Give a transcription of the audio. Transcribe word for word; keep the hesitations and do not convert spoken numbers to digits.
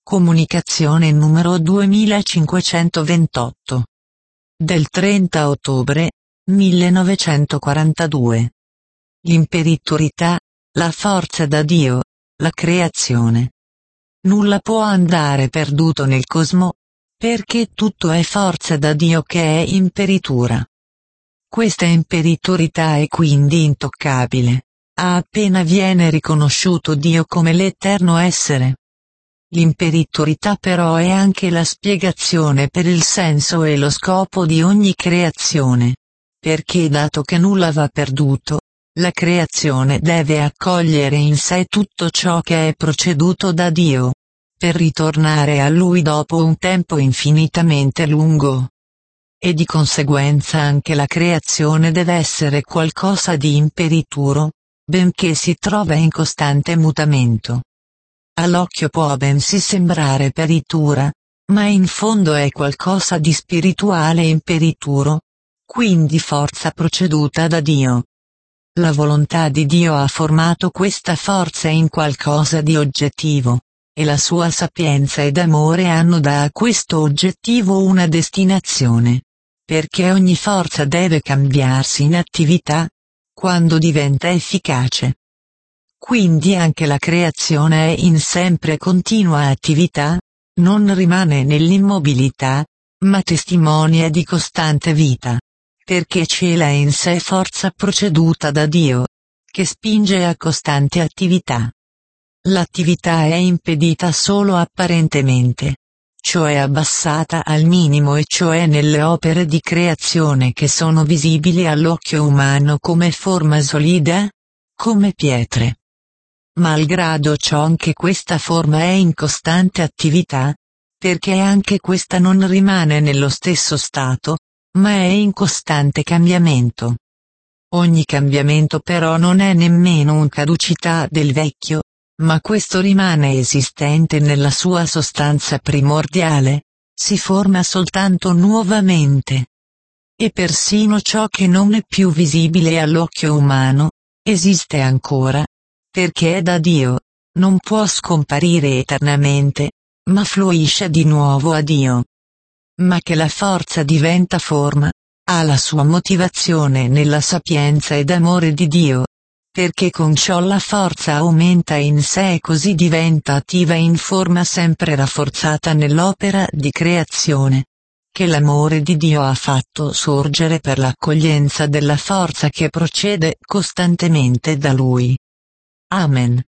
Comunicazione numero duemilacinquecentoventotto. Del trenta ottobre millenovecentoquarantadue. L'imperitorietà, la forza da Dio, la creazione. Nulla può andare perduto nel cosmo, perché tutto è forza da Dio che è imperitura. Questa imperitorietà è quindi intoccabile, appena viene riconosciuto Dio come l'eterno essere. L'imperitorietà però è anche la spiegazione per il senso e lo scopo di ogni creazione, perché dato che nulla va perduto, la creazione deve accogliere in sé tutto ciò che è proceduto da Dio, per ritornare a Lui dopo un tempo infinitamente lungo. E di conseguenza anche la creazione deve essere qualcosa di imperituro, benché si trova in costante mutamento. All'occhio può bensì sembrare peritura, ma in fondo è qualcosa di spirituale imperituro, quindi forza proceduta da Dio. La volontà di Dio ha formato questa forza in qualcosa di oggettivo, e la sua sapienza ed amore hanno da questo oggettivo una destinazione, perché ogni forza deve cambiarsi in attività, quando diventa efficace. Quindi anche la creazione è in sempre continua attività, non rimane nell'immobilità, ma testimonia di costante vita, perché cela in sé forza proceduta da Dio, che spinge a costante attività. L'attività è impedita solo apparentemente, cioè abbassata al minimo e cioè nelle opere di creazione che sono visibili all'occhio umano come forma solida, come pietre. Malgrado ciò anche questa forma è in costante attività, perché anche questa non rimane nello stesso stato, ma è in costante cambiamento. Ogni cambiamento però non è nemmeno un caducità del vecchio, ma questo rimane esistente nella sua sostanza primordiale, si forma soltanto nuovamente. E persino ciò che non è più visibile all'occhio umano, esiste ancora, perché è da Dio, non può scomparire eternamente, ma fluisce di nuovo a Dio. Ma che la forza diventa forma, ha la sua motivazione nella sapienza ed amore di Dio, perché con ciò la forza aumenta in sé e così diventa attiva in forma sempre rafforzata nell'opera di creazione, che l'amore di Dio ha fatto sorgere per l'accoglienza della forza che procede costantemente da Lui. Amen.